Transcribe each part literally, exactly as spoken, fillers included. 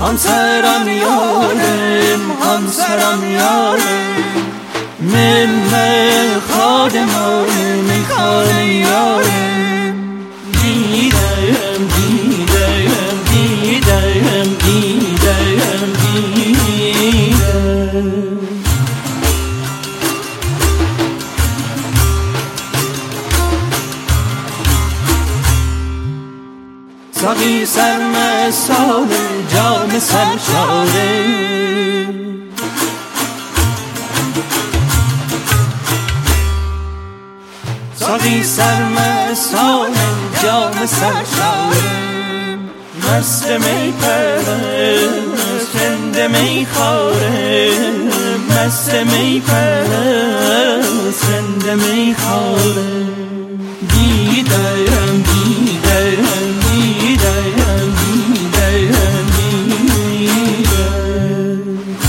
همسرم یارم همسرم یارم من خادم میخوان یارم دیدم دیدم دیدم دیدم دیدم ساقی سرمستان جام سرشاره ساقی سرمستان جام سرشاره مست می پرست رند می خواره مست می پرست رند می خواره دیدم دیدم دیدم دیدم دیدم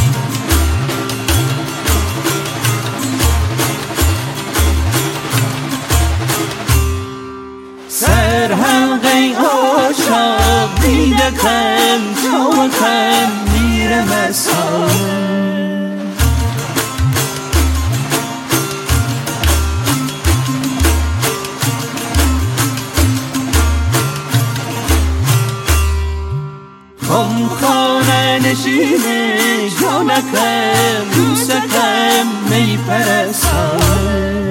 سرحلقه عاشق دیده کم تا کم میره مسانه خم خانه نشینه جانکم دوستکم می پرستانه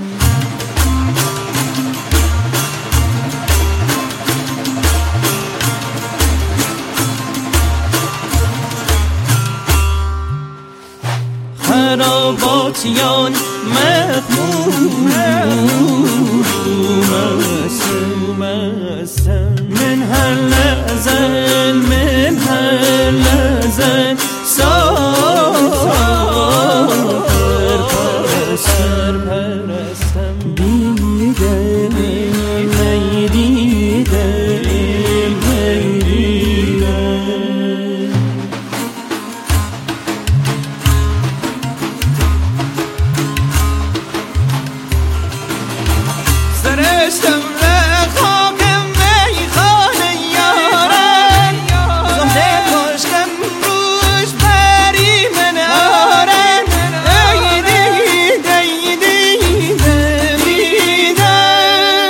خراباتیان مخموم هستم من هر لحظه من هر لحظه سر پرستم دیدم ای دیدم ای دیدم سرشتم لخاک میخانه یارم زمده کشتم روش پری من آرم ای دید ای دیدم دیدم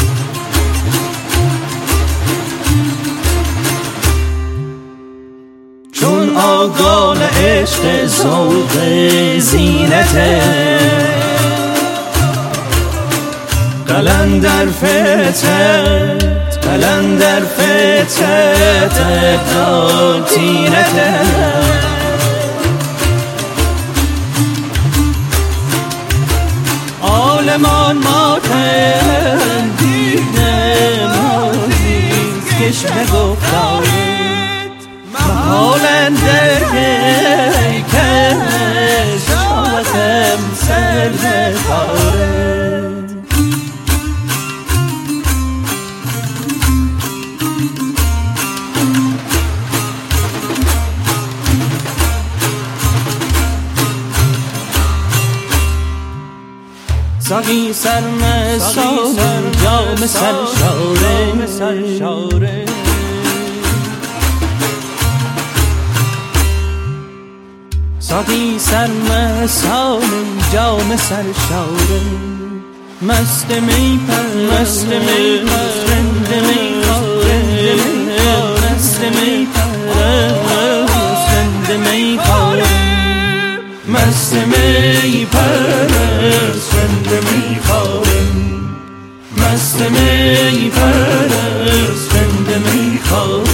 چون آگال عشق ذوق زینته قلندر فتت قلندر فتت ابدال تینته عالمان ماتن دیدم عزیز کشم گفتارت محالنده کش شاوتم سر بخارت ساقی سرمستان جام سرشاره ساقی سرمستان جام سرشاره مست می پر مست می پر رند می خواره مست می پر رند می خواره مست می پرست رند می خورم مست می پرست رند می خورم